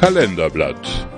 Kalenderblatt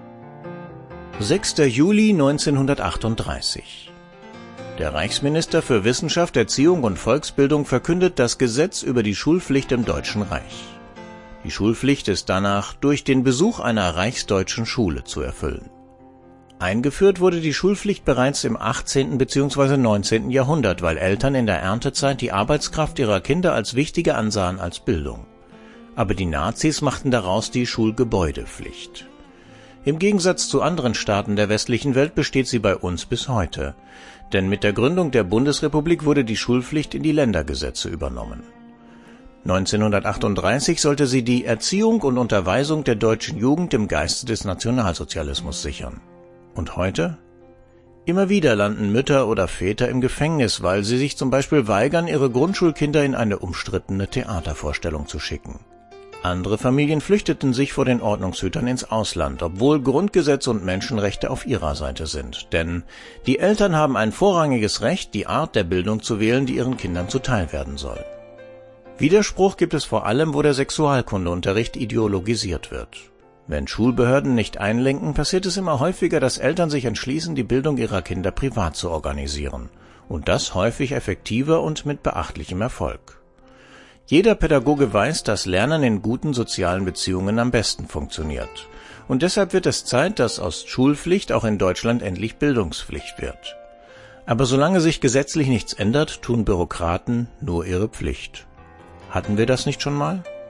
6. Juli 1938. Der Reichsminister für Wissenschaft, Erziehung und Volksbildung verkündet das Gesetz über die Schulpflicht im Deutschen Reich. Die Schulpflicht ist danach durch den Besuch einer reichsdeutschen Schule zu erfüllen. Eingeführt wurde die Schulpflicht bereits im 18. bzw. 19. Jahrhundert, weil Eltern in der Erntezeit die Arbeitskraft ihrer Kinder als wichtiger ansahen als Bildung. Aber die Nazis machten daraus die Schulgebäudepflicht. Im Gegensatz zu anderen Staaten der westlichen Welt besteht sie bei uns bis heute. Denn mit der Gründung der Bundesrepublik wurde die Schulpflicht in die Ländergesetze übernommen. 1938 sollte sie die Erziehung und Unterweisung der deutschen Jugend im Geiste des Nationalsozialismus sichern. Und heute? Immer wieder landen Mütter oder Väter im Gefängnis, weil sie sich zum Beispiel weigern, ihre Grundschulkinder in eine umstrittene Theatervorstellung zu schicken. Andere Familien flüchteten sich vor den Ordnungshütern ins Ausland, obwohl Grundgesetz und Menschenrechte auf ihrer Seite sind. Denn die Eltern haben ein vorrangiges Recht, die Art der Bildung zu wählen, die ihren Kindern zuteil werden soll. Widerspruch gibt es vor allem, wo der Sexualkundeunterricht ideologisiert wird. Wenn Schulbehörden nicht einlenken, passiert es immer häufiger, dass Eltern sich entschließen, die Bildung ihrer Kinder privat zu organisieren. Und das häufig effektiver und mit beachtlichem Erfolg. Jeder Pädagoge weiß, dass Lernen in guten sozialen Beziehungen am besten funktioniert. Und deshalb wird es Zeit, dass aus Schulpflicht auch in Deutschland endlich Bildungspflicht wird. Aber solange sich gesetzlich nichts ändert, tun Bürokraten nur ihre Pflicht. Hatten wir das nicht schon mal?